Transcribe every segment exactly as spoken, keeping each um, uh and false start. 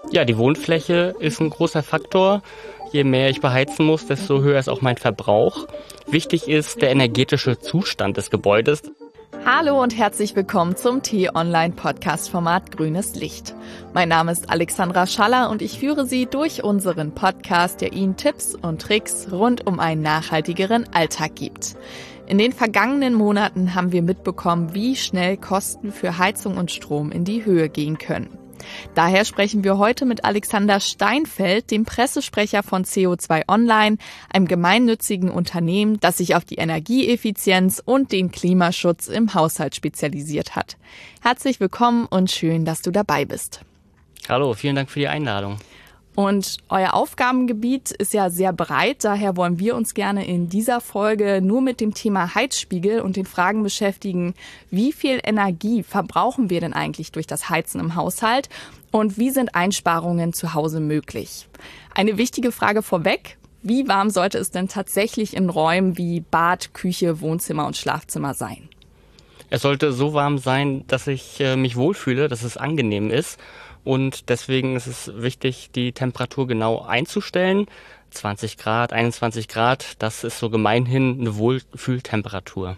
Ja, die Wohnfläche ist ein großer Faktor. Je mehr ich beheizen muss, desto höher ist auch mein Verbrauch. Wichtig ist der energetische Zustand des Gebäudes. Hallo und herzlich willkommen zum T-Online-Podcast-Format Grünes Licht. Mein Name ist Alexandra Schaller und ich führe Sie durch unseren Podcast, der Ihnen Tipps und Tricks rund um einen nachhaltigeren Alltag gibt. In den vergangenen Monaten haben wir mitbekommen, wie schnell Kosten für Heizung und Strom in die Höhe gehen können. Daher sprechen wir heute mit Alexander Steinfeld, dem Pressesprecher von C O zwei Online, einem gemeinnützigen Unternehmen, das sich auf die Energieeffizienz und den Klimaschutz im Haushalt spezialisiert hat. Herzlich willkommen und schön, dass du dabei bist. Hallo, vielen Dank für die Einladung. Und euer Aufgabengebiet ist ja sehr breit, daher wollen wir uns gerne in dieser Folge nur mit dem Thema Heizspiegel und den Fragen beschäftigen, wie viel Energie verbrauchen wir denn eigentlich durch das Heizen im Haushalt und wie sind Einsparungen zu Hause möglich? Eine wichtige Frage vorweg: Wie warm sollte es denn tatsächlich in Räumen wie Bad, Küche, Wohnzimmer und Schlafzimmer sein? Es sollte so warm sein, dass ich äh, mich wohlfühle, dass es angenehm ist. Und deswegen ist es wichtig, die Temperatur genau einzustellen. zwanzig Grad, einundzwanzig Grad, das ist so gemeinhin eine Wohlfühltemperatur.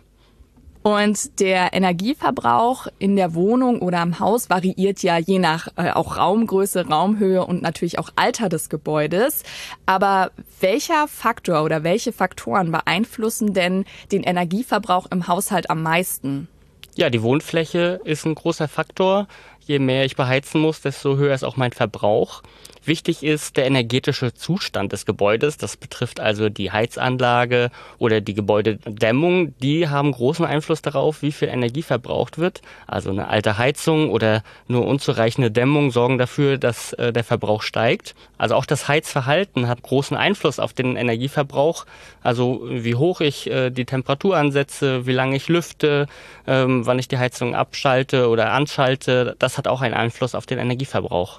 Und der Energieverbrauch in der Wohnung oder im Haus variiert ja je nach äh, auch Raumgröße, Raumhöhe und natürlich auch Alter des Gebäudes. Aber welcher Faktor oder welche Faktoren beeinflussen denn den Energieverbrauch im Haushalt am meisten? Ja, die Wohnfläche ist ein großer Faktor. Je mehr ich beheizen muss, desto höher ist auch mein Verbrauch. Wichtig ist der energetische Zustand des Gebäudes. Das betrifft also die Heizanlage oder die Gebäudedämmung. Die haben großen Einfluss darauf, wie viel Energie verbraucht wird. Also eine alte Heizung oder nur unzureichende Dämmung sorgen dafür, dass äh, der Verbrauch steigt. Also auch das Heizverhalten hat großen Einfluss auf den Energieverbrauch. Also wie hoch ich äh, die Temperatur ansetze, wie lange ich lüfte, ähm, wann ich die Heizung abschalte oder anschalte. Das hat auch einen Einfluss auf den Energieverbrauch.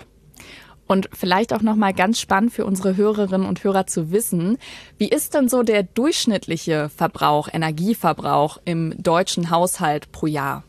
Und vielleicht auch nochmal ganz spannend für unsere Hörerinnen und Hörer zu wissen, wie ist denn so der durchschnittliche Verbrauch, Energieverbrauch im deutschen Haushalt pro Jahr?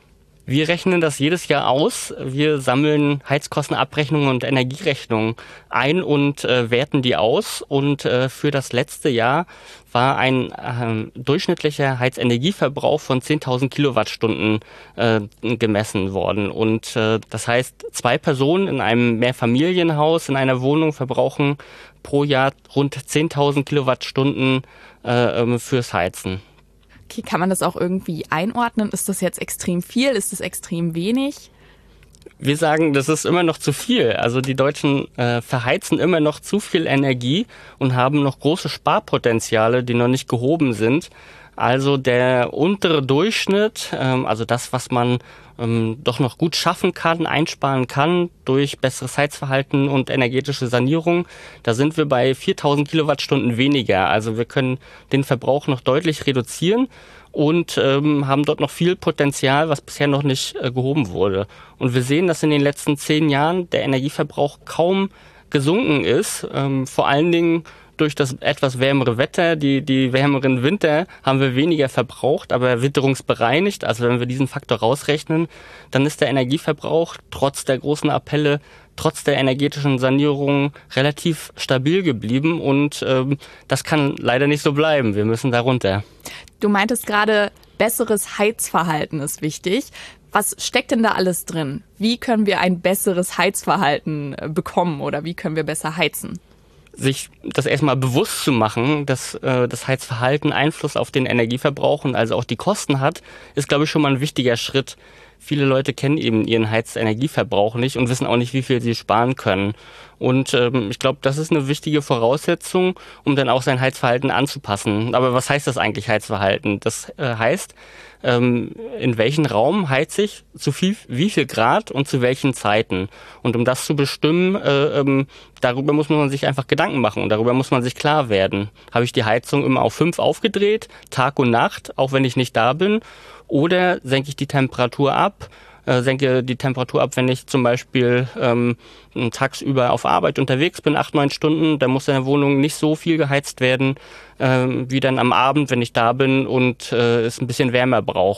Wir rechnen das jedes Jahr aus. Wir sammeln Heizkostenabrechnungen und Energierechnungen ein und äh, werten die aus. Und äh, für das letzte Jahr war ein äh, durchschnittlicher Heizenergieverbrauch von zehntausend Kilowattstunden äh, gemessen worden. Und äh, das heißt, zwei Personen in einem Mehrfamilienhaus, in einer Wohnung verbrauchen pro Jahr rund zehntausend Kilowattstunden äh, fürs Heizen. Okay, kann man das auch irgendwie einordnen? Ist das jetzt extrem viel? Ist das extrem wenig? Wir sagen, das ist immer noch zu viel. Also die Deutschen äh, verheizen immer noch zu viel Energie und haben noch große Sparpotenziale, die noch nicht gehoben sind. Also der untere Durchschnitt, ähm, also das, was man ähm, doch noch gut schaffen kann, einsparen kann durch besseres Heizverhalten und energetische Sanierung, da sind wir bei viertausend Kilowattstunden weniger. Also wir können den Verbrauch noch deutlich reduzieren und ähm, haben dort noch viel Potenzial, was bisher noch nicht äh, gehoben wurde. Und wir sehen, dass in den letzten zehn Jahren der Energieverbrauch kaum gesunken ist, ähm, vor allen Dingen durch das etwas wärmere Wetter, die, die wärmeren Winter haben wir weniger verbraucht, aber witterungsbereinigt. Also wenn wir diesen Faktor rausrechnen, dann ist der Energieverbrauch trotz der großen Appelle, trotz der energetischen Sanierung relativ stabil geblieben und ähm, das kann leider nicht so bleiben. Wir müssen da runter. Du meintest gerade, besseres Heizverhalten ist wichtig. Was steckt denn da alles drin? Wie können wir ein besseres Heizverhalten bekommen oder wie können wir besser heizen? Sich das erstmal bewusst zu machen, dass äh, das Heizverhalten Einfluss auf den Energieverbrauch und also auch die Kosten hat, ist, glaube ich, schon mal ein wichtiger Schritt. Viele Leute kennen eben ihren Heizenergieverbrauch nicht und wissen auch nicht, wie viel sie sparen können. Und ähm, ich glaube, das ist eine wichtige Voraussetzung, um dann auch sein Heizverhalten anzupassen. Aber was heißt das eigentlich, Heizverhalten? Das äh, heißt, ähm, in welchen Raum heize ich, zu viel, wie viel Grad und zu welchen Zeiten. Und um das zu bestimmen, äh, ähm, darüber muss man sich einfach Gedanken machen und darüber muss man sich klar werden. Habe ich die Heizung immer auf fünf aufgedreht, Tag und Nacht, auch wenn ich nicht da bin? Oder senke ich die Temperatur ab, äh, senke die Temperatur ab, wenn ich zum Beispiel ähm, tagsüber auf Arbeit unterwegs bin, acht, neun Stunden, dann muss in der Wohnung nicht so viel geheizt werden, äh, wie dann am Abend, wenn ich da bin und äh, es ein bisschen wärmer brauche.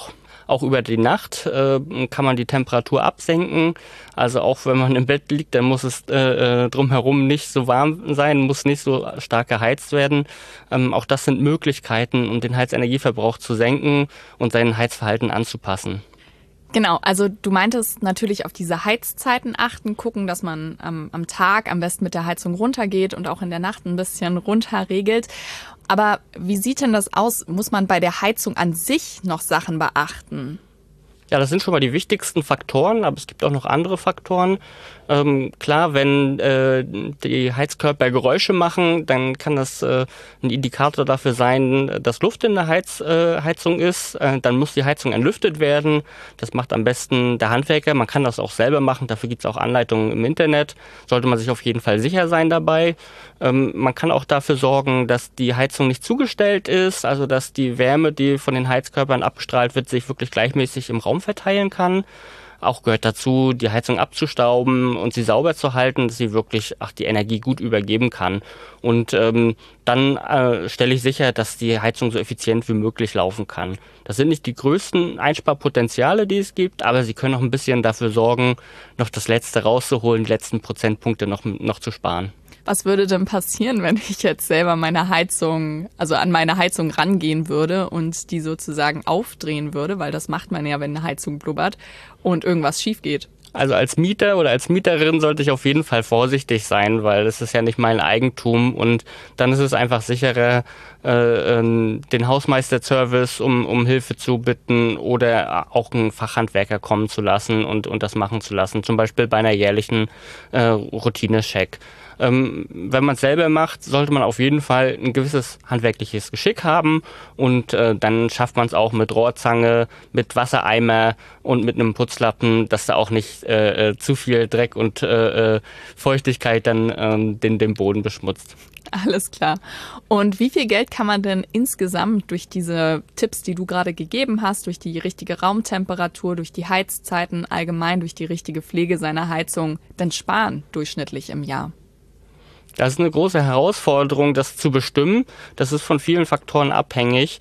Auch über die Nacht äh, kann man die Temperatur absenken. Also auch wenn man im Bett liegt, dann muss es äh, drumherum nicht so warm sein, muss nicht so stark geheizt werden. Ähm, auch das sind Möglichkeiten, um den Heizenergieverbrauch zu senken und sein Heizverhalten anzupassen. Genau, also du meintest natürlich auf diese Heizzeiten achten, gucken, dass man ähm, am Tag am besten mit der Heizung runtergeht und auch in der Nacht ein bisschen runterregelt. Aber wie sieht denn das aus? Muss man bei der Heizung an sich noch Sachen beachten? Ja, das sind schon mal die wichtigsten Faktoren, aber es gibt auch noch andere Faktoren. Ähm, klar, wenn äh, die Heizkörper Geräusche machen, dann kann das äh, ein Indikator dafür sein, dass Luft in der Heiz, äh, Heizung ist. Äh, dann muss die Heizung entlüftet werden. Das macht am besten der Handwerker. Man kann das auch selber machen. Dafür gibt es auch Anleitungen im Internet. Sollte man sich auf jeden Fall sicher sein dabei. Ähm, man kann auch dafür sorgen, dass die Heizung nicht zugestellt ist, also dass die Wärme, die von den Heizkörpern abgestrahlt wird, sich wirklich gleichmäßig im Raum verteilen kann. Auch gehört dazu, die Heizung abzustauben und sie sauber zu halten, dass sie wirklich ach, die Energie gut übergeben kann. Und ähm, dann äh, stelle ich sicher, dass die Heizung so effizient wie möglich laufen kann. Das sind nicht die größten Einsparpotenziale, die es gibt, aber sie können noch ein bisschen dafür sorgen, noch das Letzte rauszuholen, die letzten Prozentpunkte noch, noch zu sparen. Was würde denn passieren, wenn ich jetzt selber meine Heizung, also an meine Heizung rangehen würde und die sozusagen aufdrehen würde, weil das macht man ja, wenn eine Heizung blubbert und irgendwas schief geht? Also als Mieter oder als Mieterin sollte ich auf jeden Fall vorsichtig sein, weil das ist ja nicht mein Eigentum und dann ist es einfach sicherer, äh, den Hausmeisterservice um, um Hilfe zu bitten oder auch einen Fachhandwerker kommen zu lassen und, und das machen zu lassen, zum Beispiel bei einer jährlichen äh, Routinecheck. Ähm, wenn man es selber macht, sollte man auf jeden Fall ein gewisses handwerkliches Geschick haben und äh, dann schafft man es auch mit Rohrzange, mit Wassereimer und mit einem Putzlappen, dass da auch nicht äh, zu viel Dreck und äh, Feuchtigkeit dann äh, den, den Boden beschmutzt. Alles klar. Und wie viel Geld kann man denn insgesamt durch diese Tipps, die du gerade gegeben hast, durch die richtige Raumtemperatur, durch die Heizzeiten, allgemein durch die richtige Pflege seiner Heizung denn sparen, durchschnittlich im Jahr? Das ist eine große Herausforderung, das zu bestimmen. Das ist von vielen Faktoren abhängig.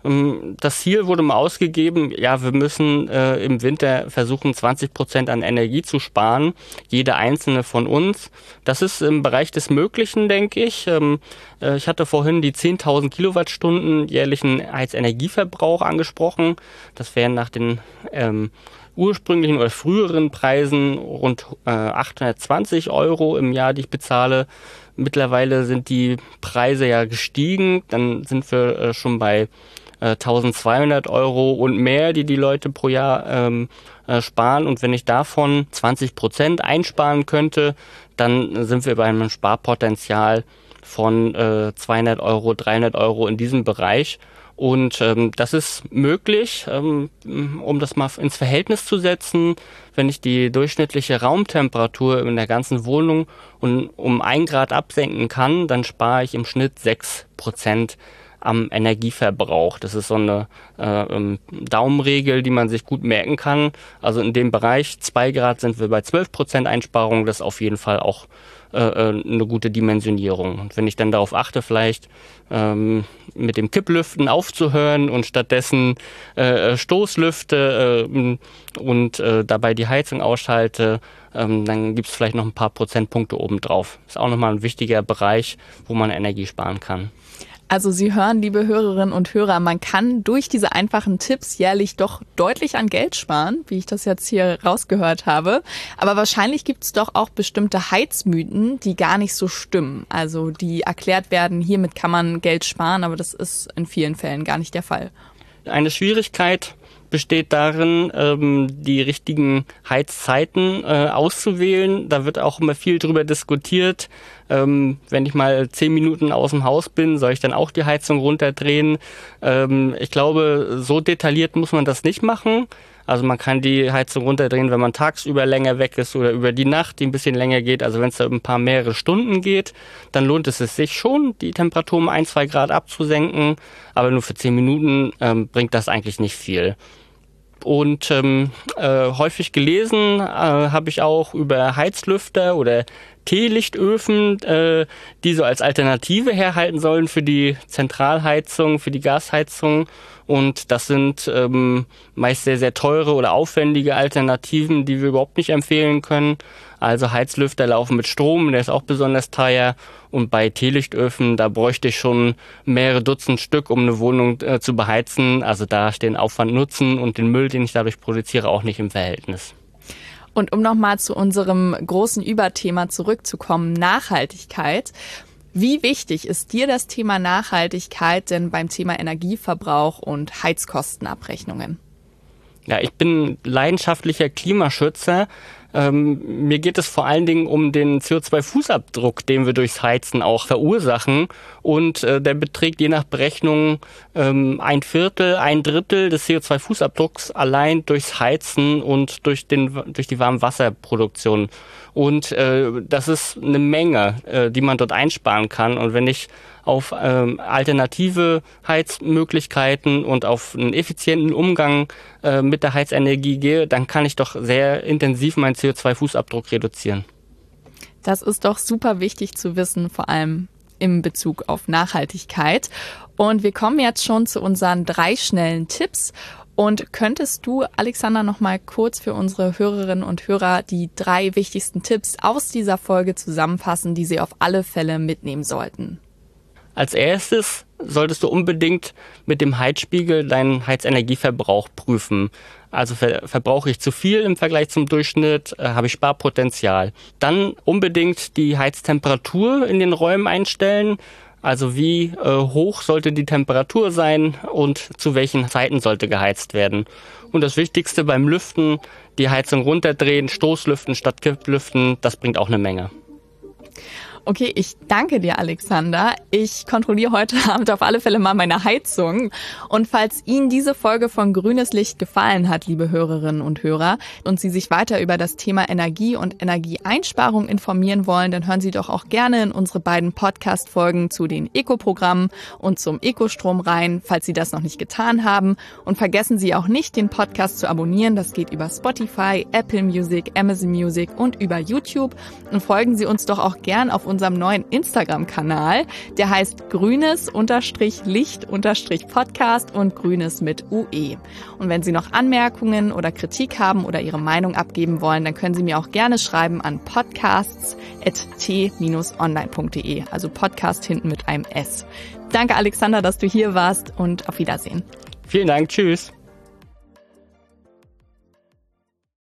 Das Ziel wurde mal ausgegeben, ja, wir müssen äh, im Winter versuchen, zwanzig Prozent an Energie zu sparen, jeder einzelne von uns. Das ist im Bereich des Möglichen, denke ich. Ähm, äh, ich hatte vorhin die zehntausend Kilowattstunden jährlichen Heizenergieverbrauch angesprochen. Das wären nach den ähm, ursprünglichen oder früheren Preisen rund äh, achthundertzwanzig Euro im Jahr, die ich bezahle. Mittlerweile sind die Preise ja gestiegen. Dann sind wir äh, schon bei äh, eintausendzweihundert Euro und mehr, die die Leute pro Jahr ähm, äh, sparen. Und wenn ich davon zwanzig Prozent einsparen könnte, dann sind wir bei einem Sparpotenzial von äh, zweihundert Euro, dreihundert Euro in diesem Bereich. Und ähm, das ist möglich, ähm, um das mal ins Verhältnis zu setzen. Wenn ich die durchschnittliche Raumtemperatur in der ganzen Wohnung um, um ein Grad absenken kann, dann spare ich im Schnitt sechs Prozent am Energieverbrauch. Das ist so eine äh, Daumenregel, die man sich gut merken kann. Also in dem Bereich zwei Grad sind wir bei zwölf Prozent Einsparung. Das ist auf jeden Fall auch äh, eine gute Dimensionierung. Und wenn ich dann darauf achte, vielleicht ähm, mit dem Kipplüften aufzuhören und stattdessen äh, Stoßlüfte äh, und äh, dabei die Heizung ausschalte, ähm, dann gibt es vielleicht noch ein paar Prozentpunkte obendrauf. Ist auch nochmal ein wichtiger Bereich, wo man Energie sparen kann. Also Sie hören, liebe Hörerinnen und Hörer, man kann durch diese einfachen Tipps jährlich doch deutlich an Geld sparen, wie ich das jetzt hier rausgehört habe. Aber wahrscheinlich gibt es doch auch bestimmte Heizmythen, die gar nicht so stimmen. Also die erklärt werden, hiermit kann man Geld sparen, aber das ist in vielen Fällen gar nicht der Fall. Eine Schwierigkeit besteht darin, ähm, die richtigen Heizzeiten äh, auszuwählen. Da wird auch immer viel drüber diskutiert. Ähm, wenn ich mal zehn Minuten aus dem Haus bin, soll ich dann auch die Heizung runterdrehen? Ähm, ich glaube, so detailliert muss man das nicht machen. Also man kann die Heizung runterdrehen, wenn man tagsüber länger weg ist oder über die Nacht, die ein bisschen länger geht. Also wenn es da ein paar mehrere Stunden geht, dann lohnt es sich schon, die Temperatur um ein, zwei Grad abzusenken. Aber nur für zehn Minuten ähm, bringt das eigentlich nicht viel. Und ähm, äh, häufig gelesen äh, habe ich auch über Heizlüfter oder Teelichtöfen, äh, die so als Alternative herhalten sollen für die Zentralheizung, für die Gasheizung. Und das sind ähm, meist sehr, sehr teure oder aufwendige Alternativen, die wir überhaupt nicht empfehlen können. Also Heizlüfter laufen mit Strom, der ist auch besonders teuer. Und bei Teelichtöfen, da bräuchte ich schon mehrere Dutzend Stück, um eine Wohnung äh, zu beheizen. Also da stehen Aufwand, Nutzen und den Müll, den ich dadurch produziere, auch nicht im Verhältnis. Und um nochmal zu unserem großen Überthema zurückzukommen, Nachhaltigkeit. Wie wichtig ist dir das Thema Nachhaltigkeit denn beim Thema Energieverbrauch und Heizkostenabrechnungen? Ja, ich bin leidenschaftlicher Klimaschützer. Ähm, mir geht es vor allen Dingen um den C O zwei Fußabdruck, den wir durchs Heizen auch verursachen. Und äh, der beträgt je nach Berechnung ähm, ein Viertel, ein Drittel des C O zwei Fußabdrucks allein durchs Heizen und durch den durch die Warmwasserproduktion. Und äh, das ist eine Menge, äh, die man dort einsparen kann. Und wenn ich auf ähm, alternative Heizmöglichkeiten und auf einen effizienten Umgang äh, mit der Heizenergie gehe, dann kann ich doch sehr intensiv meinen C O zwei Fußabdruck reduzieren. Das ist doch super wichtig zu wissen, vor allem im Bezug auf Nachhaltigkeit. Und wir kommen jetzt schon zu unseren drei schnellen Tipps. Und könntest du, Alexander, noch mal kurz für unsere Hörerinnen und Hörer die drei wichtigsten Tipps aus dieser Folge zusammenfassen, die sie auf alle Fälle mitnehmen sollten? Als erstes solltest du unbedingt mit dem Heizspiegel deinen Heizenergieverbrauch prüfen. Also ver- verbrauche ich zu viel im Vergleich zum Durchschnitt, äh, habe ich Sparpotenzial. Dann unbedingt die Heiztemperatur in den Räumen einstellen. Also wie äh, hoch sollte die Temperatur sein und zu welchen Zeiten sollte geheizt werden. Und das Wichtigste beim Lüften, die Heizung runterdrehen, Stoßlüften statt Kipplüften, das bringt auch eine Menge. Okay, ich danke dir, Alexander. Ich kontrolliere heute Abend auf alle Fälle mal meine Heizung. Und falls Ihnen diese Folge von Grünes Licht gefallen hat, liebe Hörerinnen und Hörer, und Sie sich weiter über das Thema Energie und Energieeinsparung informieren wollen, dann hören Sie doch auch gerne in unsere beiden Podcast-Folgen zu den Eco-Programmen und zum Ökostrom rein, falls Sie das noch nicht getan haben. Und vergessen Sie auch nicht, den Podcast zu abonnieren. Das geht über Spotify, Apple Music, Amazon Music und über YouTube. Und folgen Sie uns doch auch gern auf unserem neuen Instagram-Kanal. Der heißt grünes-licht-podcast und grünes mit U E. Und wenn Sie noch Anmerkungen oder Kritik haben oder Ihre Meinung abgeben wollen, dann können Sie mir auch gerne schreiben an podcasts at t dash online punkt de, also Podcast hinten mit einem S. Danke, Alexander, dass du hier warst und auf Wiedersehen. Vielen Dank, tschüss.